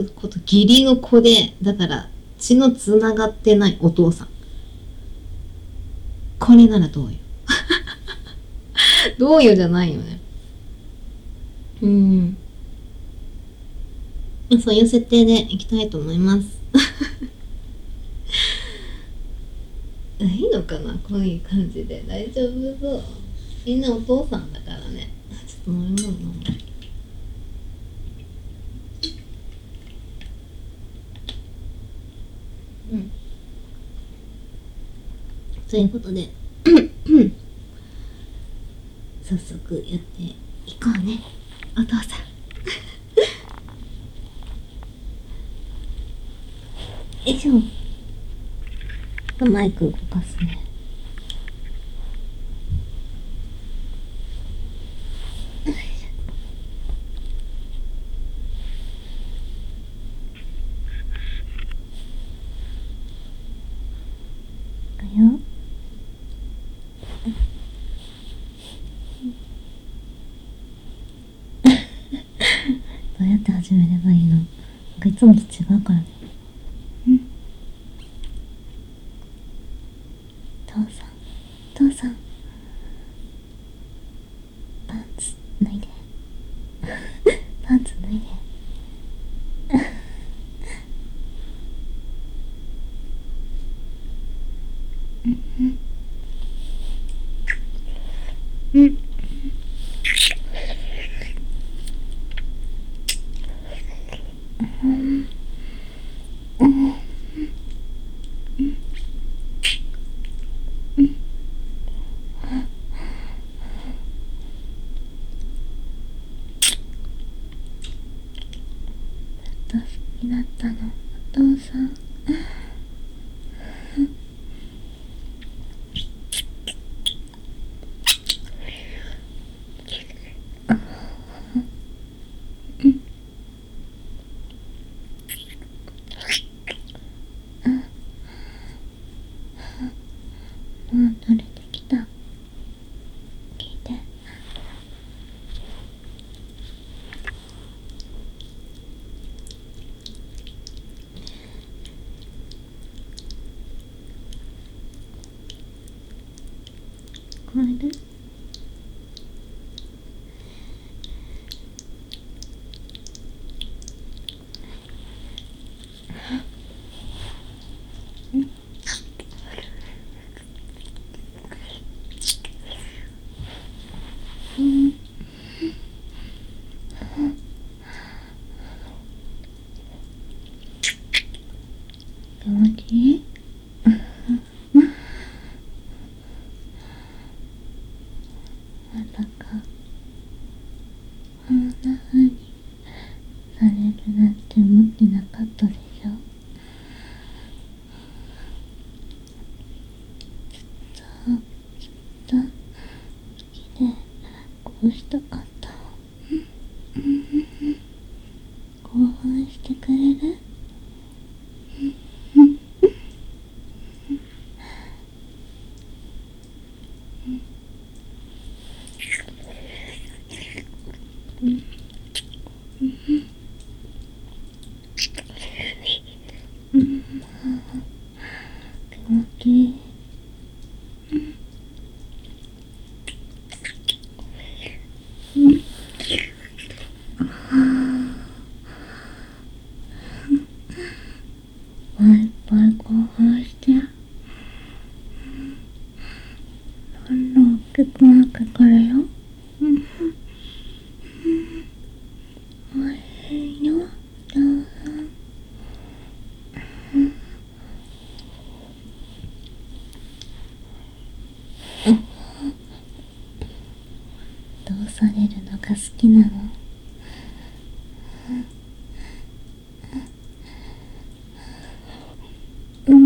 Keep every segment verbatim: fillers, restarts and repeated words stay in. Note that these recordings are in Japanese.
こと義理の子で、だから血のつながってないお父さん、これならどうよどうよじゃないよね。うん、そういう設定でいきたいと思いますいいのかな、こういう感じで大丈夫そう。みんなお父さんだからね。ちょっと飲み物飲む。うん、ということで早速やっていこうね、お父さんよいしょ。マイク動かすね。いくよ。どうやって始めればいいの？なんかいつもと違うからね。うん。父さん、父さん、パンツ脱いで。パンツ脱いで。うんうん。好きだったの、お父さん。もう取れてきた。聞いて。聞こえる？うん。気持ちいい？まさかこんな風にされるなんて思ってなかったでしょ。ずっと好きでこうしたかった。興奮してくれる？気持ちいい。いっぱい興奮して、どんどん大きくなってくるよ。おいしいよ、どうぞ。どうされるのが好きなの？うん。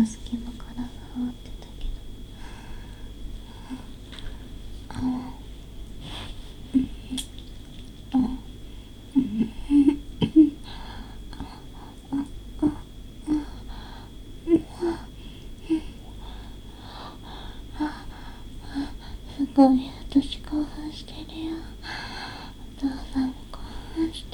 の隙間から触ってたけど、ああすごい、私興奮してるよ。お父さんも興奮して。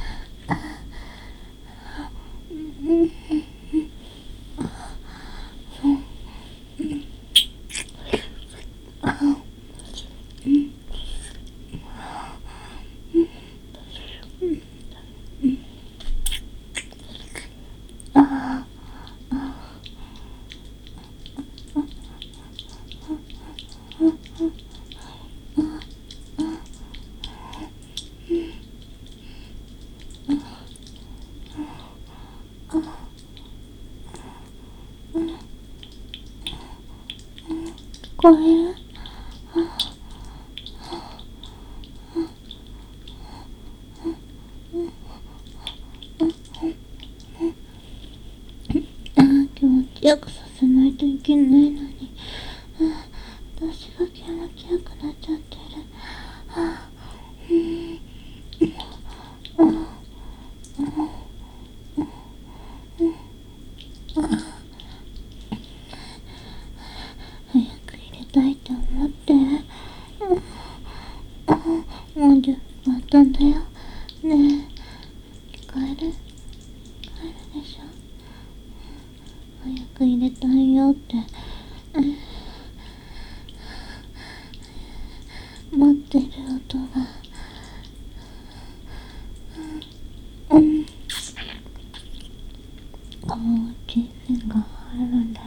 聞こえる？気持ちよくさせないといけないのに、私が気持ちよくなっちゃってる。早く入れたいと思って。もうじゅっぷん経んだよ。ねえ、聞こえる？聞こえるでしょ？早く入れたいよって、待ってる音が、うん、顔小さがあるんだよ。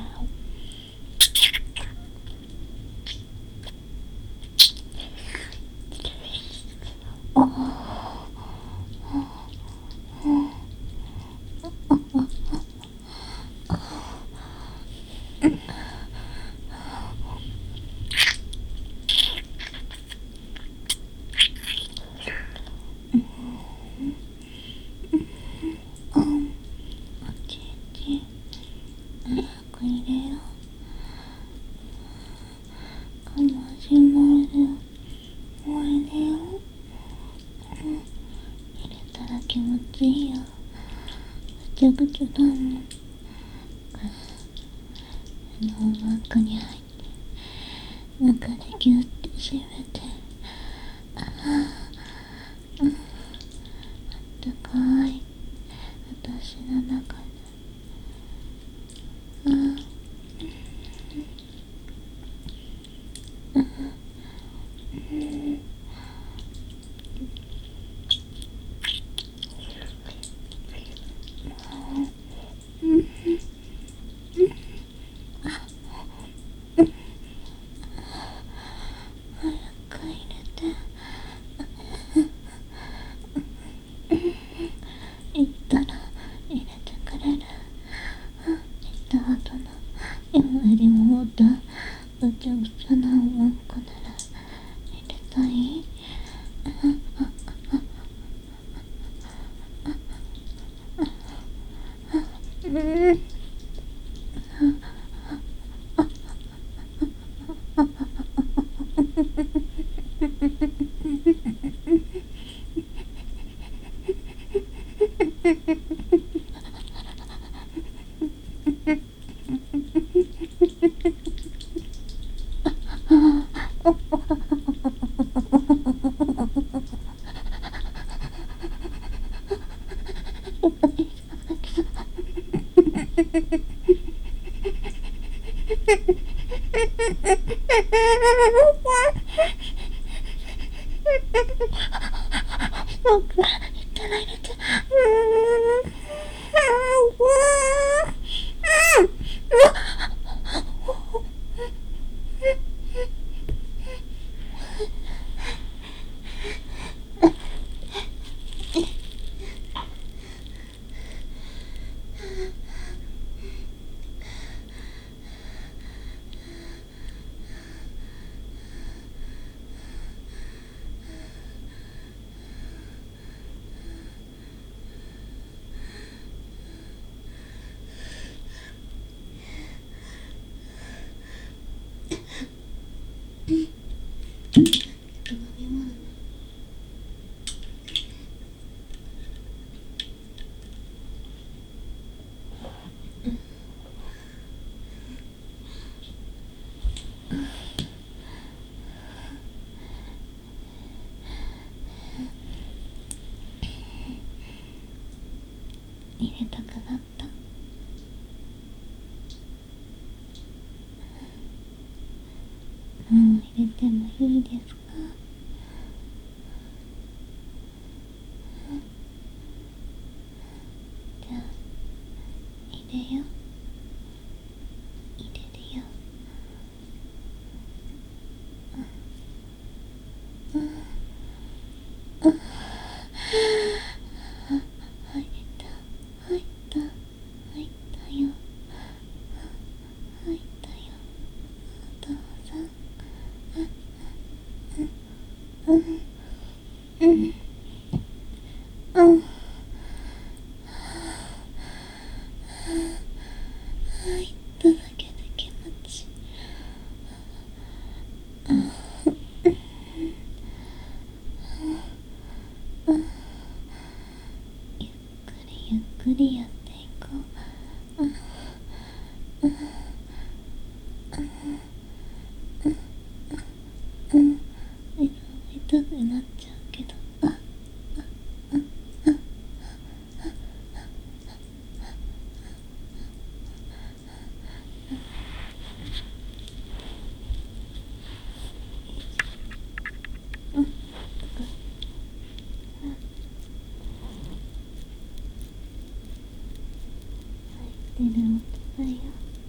おちんちん、早く入れよう。かもしまる。もう入れよう。入れたら気持ちいいよ。ぐちゃぐちゃだもん。の中に入って中でギュッて締めて、ああ、うん、あったかい私の中で、ああ、うん、早く入れて。言ったら入れてくれる？言った後の今よりももっとぐちゃぐちゃなうんこなら入れたい？うん、僕が言ったら入れて。うーん、 げたくなった。もう入れてもいいですか？じゃあ入れよ。入れるよ。うんうん。入った入った入ったよ。入ったよ。お父さん。うんうんうん。入っただけで気持ちいい。ゆっくりゆっくりやっていこう。うんうんうん。痛くなっちゃうけど。あうん。入ってる音だよ。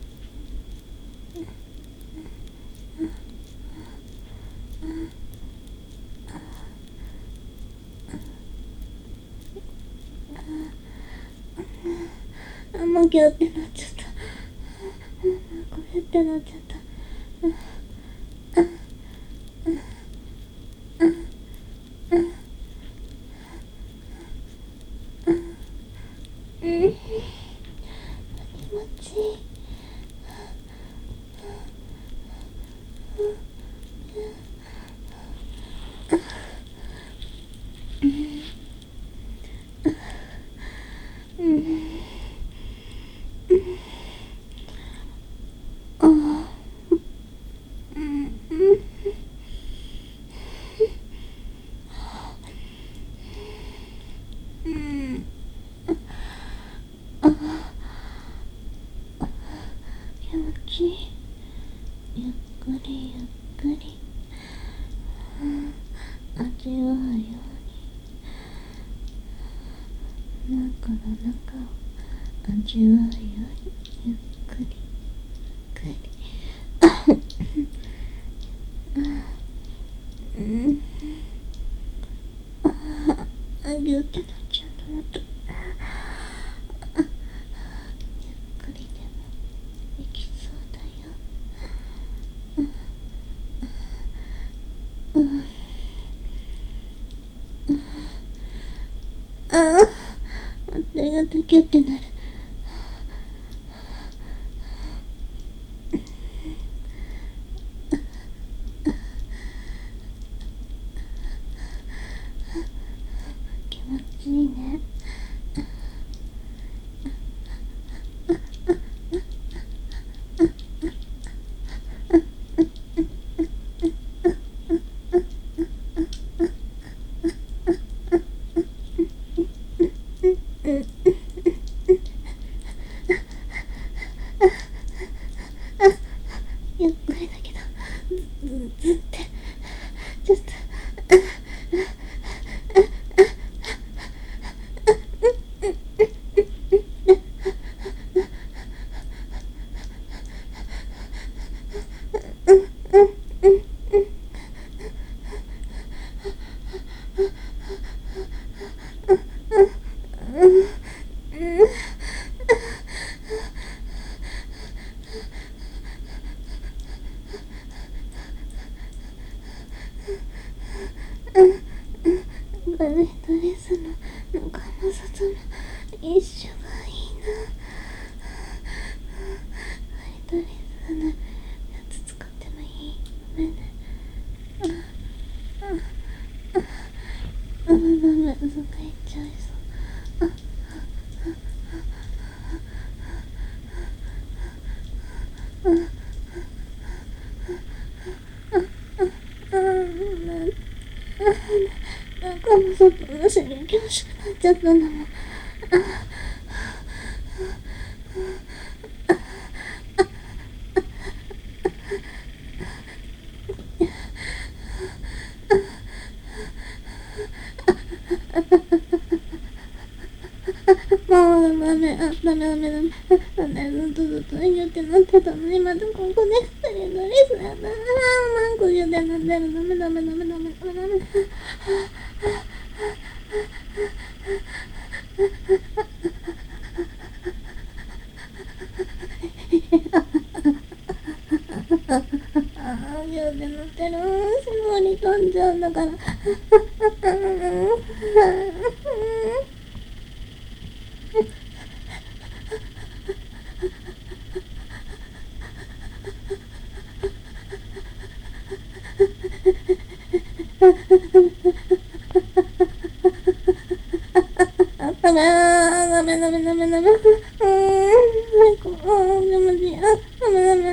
あ、もうギュってなっちゃった。こうやってなっちゃった。うん、気持ちいい。うん。ああ。うん。うん。ああ。気持ちいい。ゆっくりゆっくり。うん。味わうように中の中を味わうようにゆっくりゆっくり。うん。あ、ぎゅってなっちゃうと思った。ゆっくりでもできそうだよ。うん。ああ、手がドキュってなる。気持ちいいね。うん。ゆっくりだけどずずってちょっと。バレエドレスの中の外の一緒がいいな。バレエドレスのやつ使ってもいい？ごめんね。うん、ダメ、そっかいっちゃいそう。なんかもう外の刺激欲しくなっちゃったんだもん。 もうダメ、あ、ダメダメダメ。あ、ね、ずっとずっと言ってなってたのに、またここで、それぞれすやだ。あー、マンコ言ってなってる。ダメダメダメダメダメダメ。あー、言ってなってる。すごい飛んじゃうんだから。ダメダメダメダメダメ。うーん、最高。あー、でもじ、あ、ダメダメ。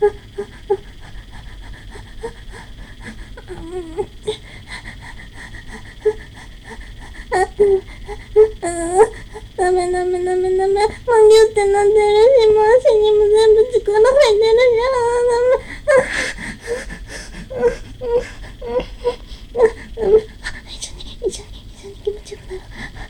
ダメダメダメダメ。マギュってなってるし、マーシにも全部力入ってるじゃん。ダメ。ダメ。一緒に、一緒に、一緒に気持ちよくなる。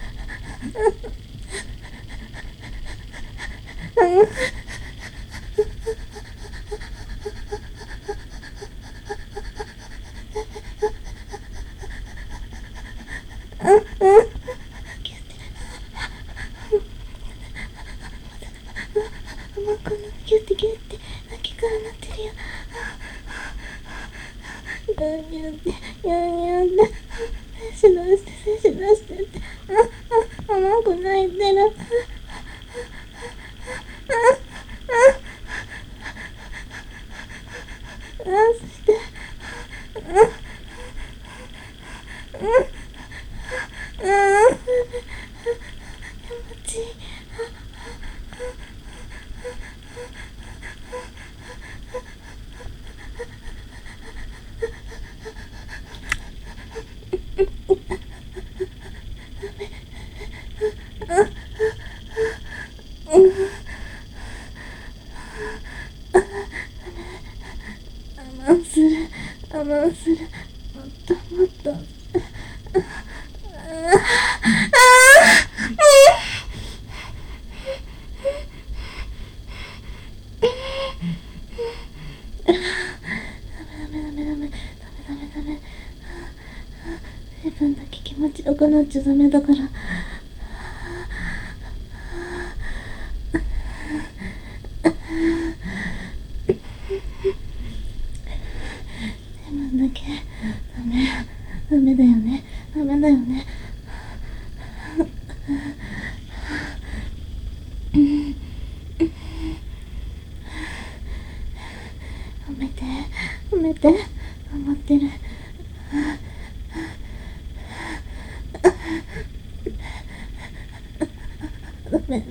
マンコのギュってギュって泣きからなってるよ。ギュギュってギュギュって精子出して精子出してって。あ、あ、マンコ泣いてる。あ、そしてうんうん気持ちいい。我慢する我慢する。もっともっと。自分だけ気持ちよくなっちゃダメだから。自分だけダメダメだよねダメだよね。褒めて褒めて頑張ってる。ダメ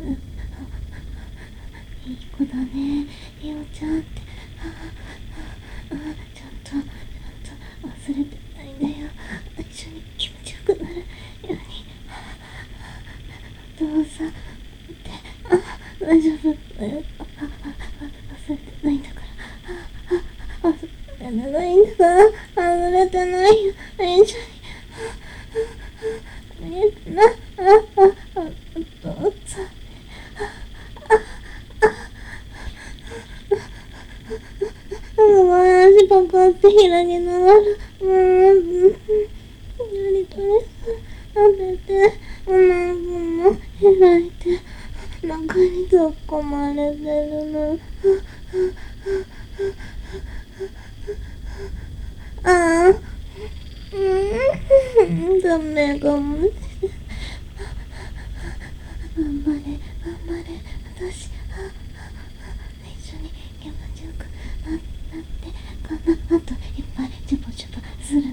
いい子だねひよちゃんって。ちゃんとちゃんと忘れてないんだよ。一緒に気持ちよくなるように。お父さんってあ大丈夫だよ。忘れてないんだから。忘れてないんだから忘れてないよ。一緒に見えてなあああお父さんすごい足パカって開きながらうーんやりとり当てておなごも開いて中に突っ込まれてるの。ああうんダメかもしれない。頑張れ頑張れ私一緒に気持ちよくなってこの後いっぱいチュポチュポするんだよ。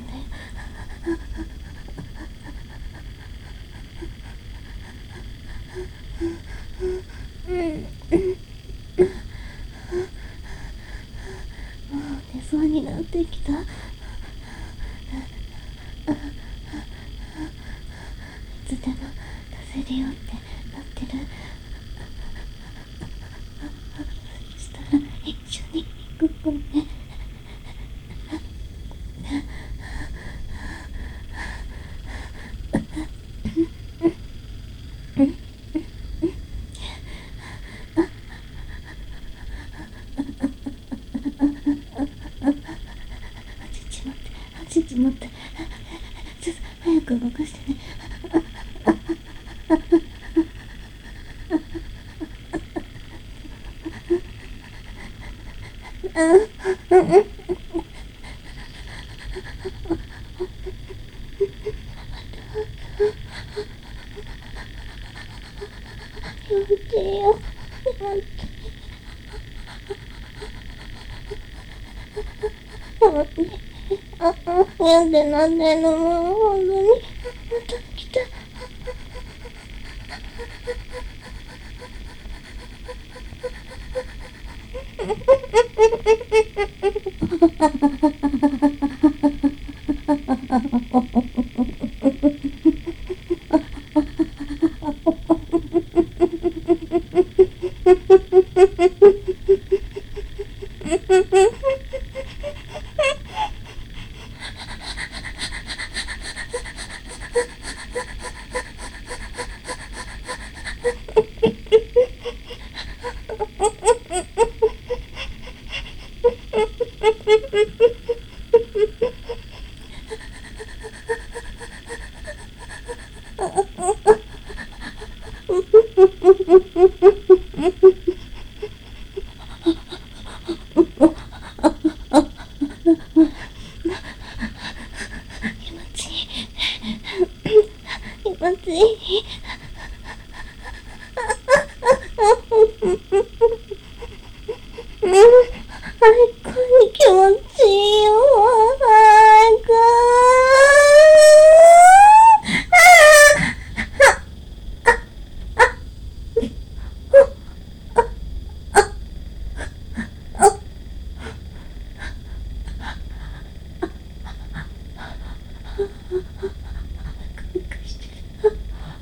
うんもう寝そうになってきた。いつでも出せるよってなってる。そしたら一緒に行くね。 やってなってんのもう本当に。また来た。気持ちいい。気持ちいい。うん、最高に気持ちいいよ。最高。びっくりしてる。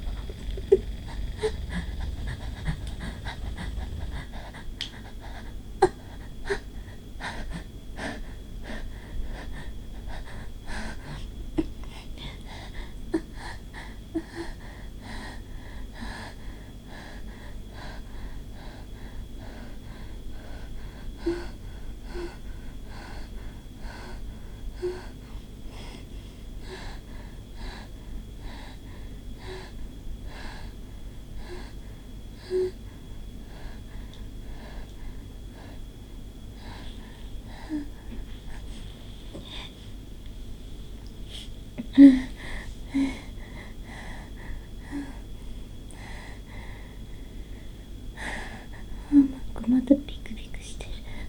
まだピクピクしてる。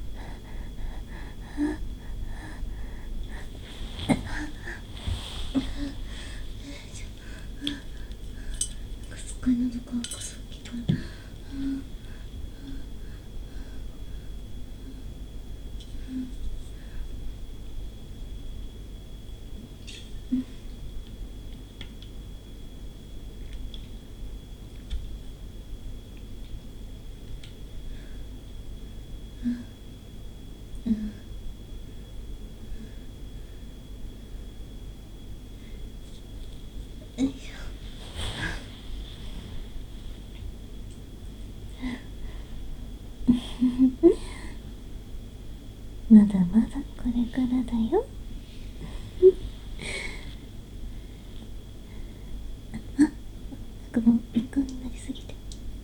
すっごい喉乾くさっきから。よいしょ。まだまだこれからだよ。あ、なんかもうびっくりになりすぎて。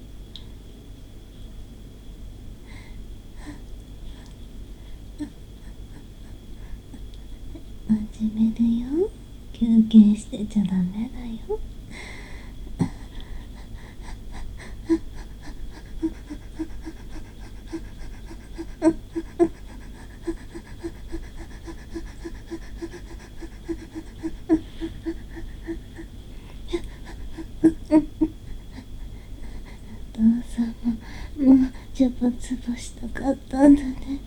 始めるよ。休憩してちゃダメだよ。お父さんももうジャパツボしたかったんだね。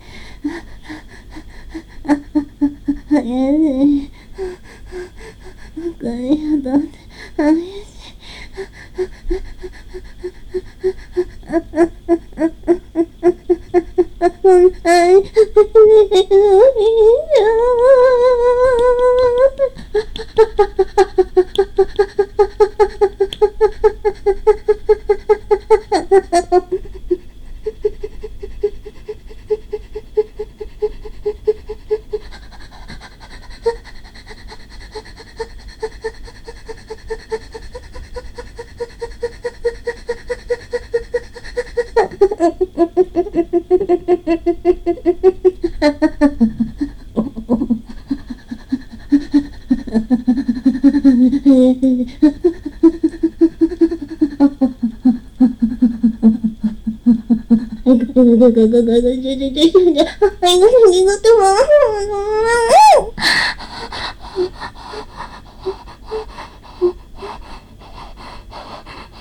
早い。なんか嫌だって。早い。はい。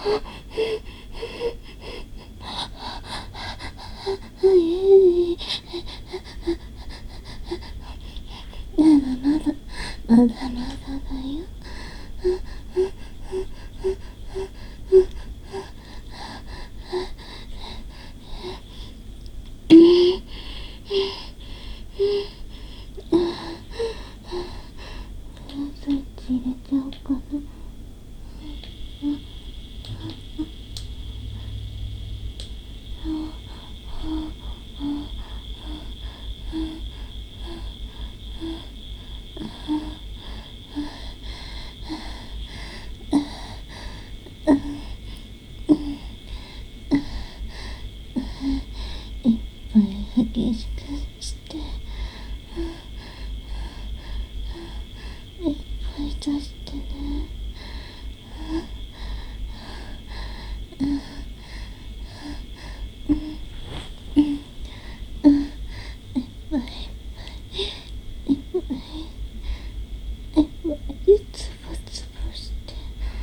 まだまだまだだよ。スイッチ入れちゃおうかな。いっぱい激しくして、いっぱい出してね。いっぱいいっぱいいっぱいいっぱいつぶつぶして。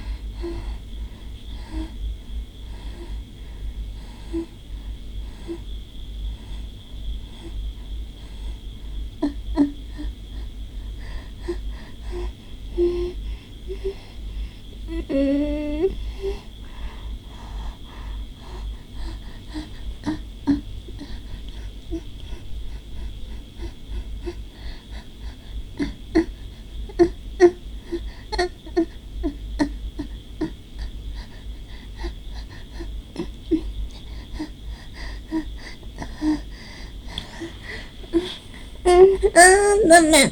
あー、ダメ。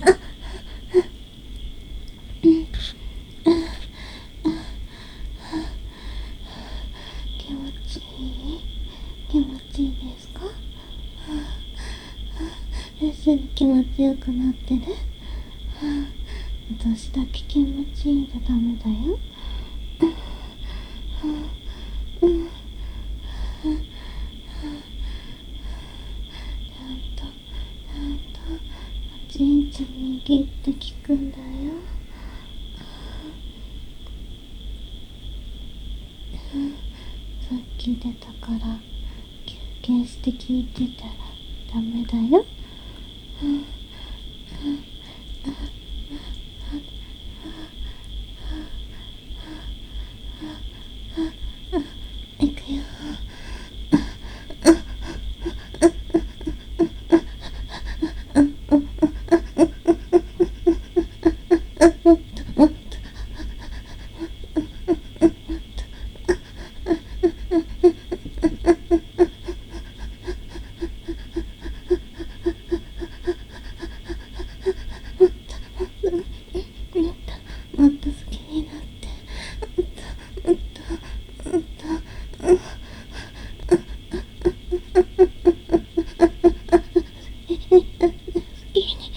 気持ちいい？気持ちいいですか？すぐ気持ちよくなってる？私だけ気持ちいいじゃダメだよ。ちゃんと、ちゃんとおちんちん握って聞くんだよ。さっき出たから休憩して聞いてたらダメだよ。いくよ。もっと好きになって、もっともっともっと好きに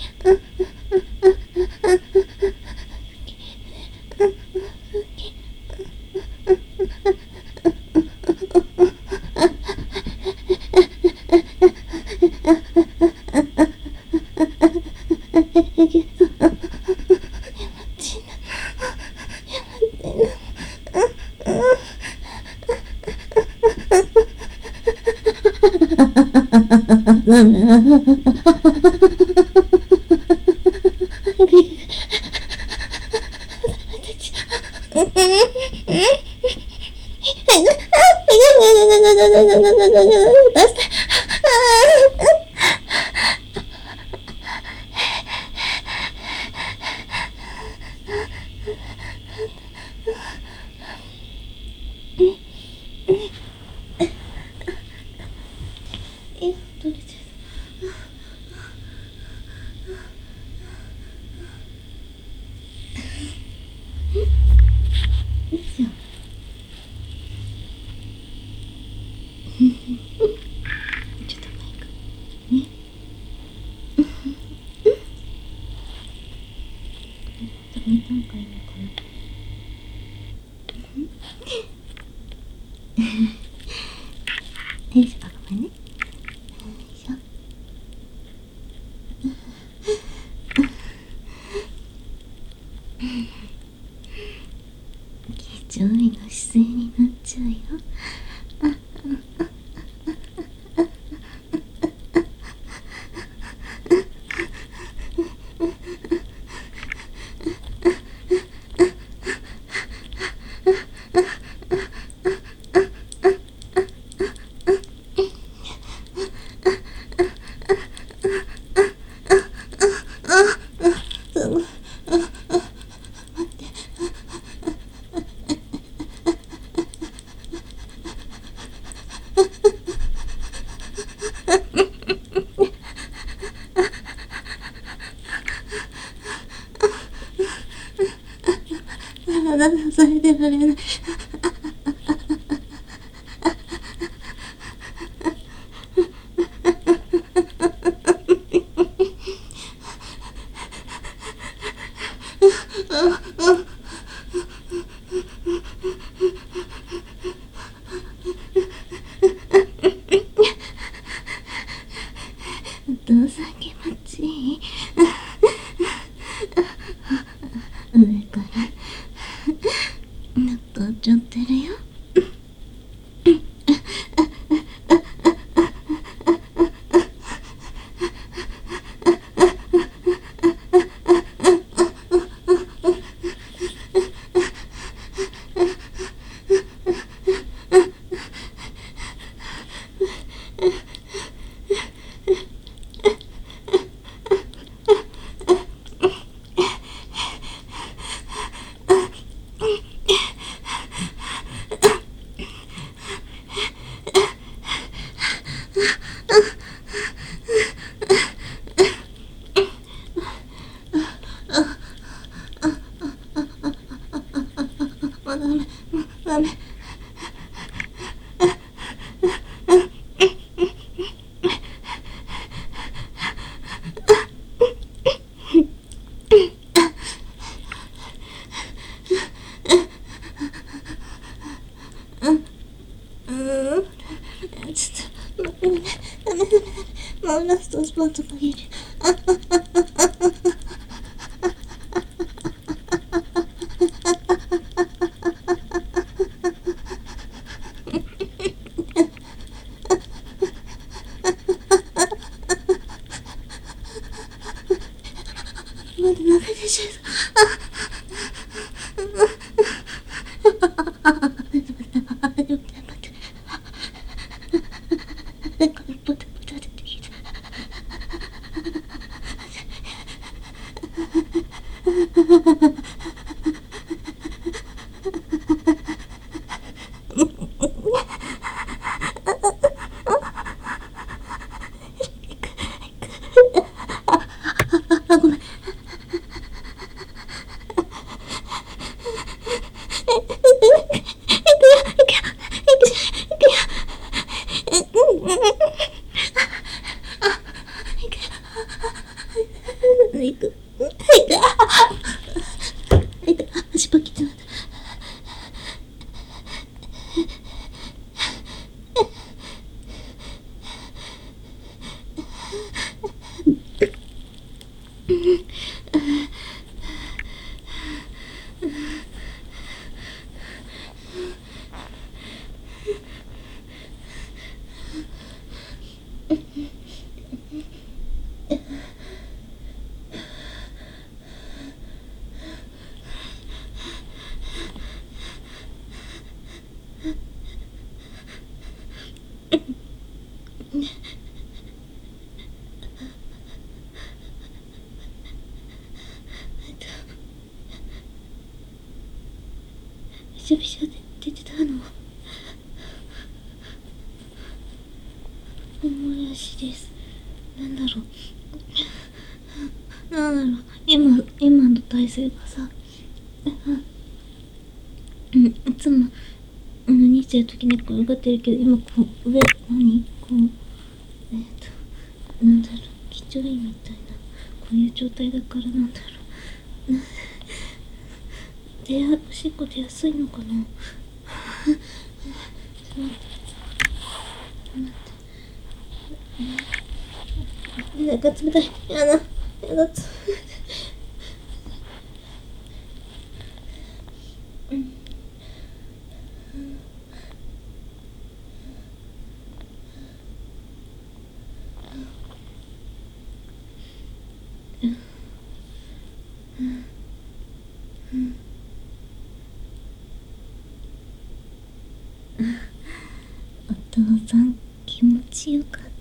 なんかいいのかな。よいしょ、あ、ごめんね。よいしょ。几帳面の姿勢になっちゃちゃうよ。それでられない。お父さん気持ちいい。上から納豆ちょってるよ。ダメダメ。ちょっとダメダメダメダメ。もうラストスパートかける。まだ流れてしまう。あ、ごめん。行く。足パキってなった。びしょびしょで出てたのはもやしです。なんだろうなんだろう今今の体勢がさ、うん、いつも何してる時に転がってるけど、今こう上何こうえっ、ー、となんだろう几帳面みたいなこういう状態だからなんだろうでおしっこ出やすいのかな。ちょっと待ってなんか冷たい。やだやだ冷たい。 お父さん気持ちよかった？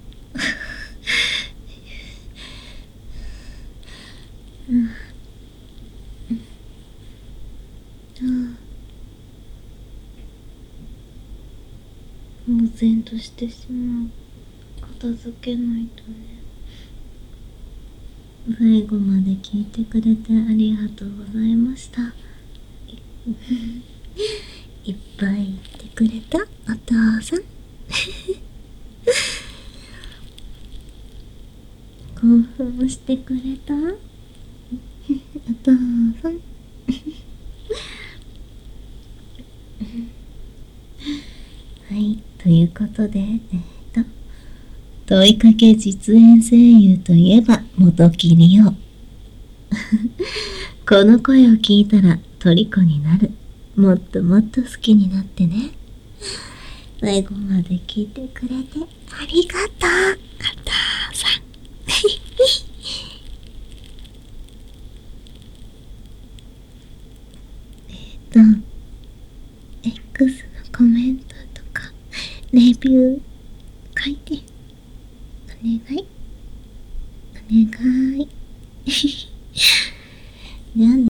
うん。ああ、呆然としてしまう。片付けないとね。最後まで聞いてくれてありがとうございました。いっぱい言ってくれたお父さん。興奮してくれたお父さん。はい、ということで、えっと、問いかけ実演声優といえば元木里央。この声を聞いたら虜になる。もっともっと好きになってね。最後まで聞いてくれてありがとう、お父さん。えっと、X のコメントとか、レビュー書いて。お願い。お願い。じゃあね。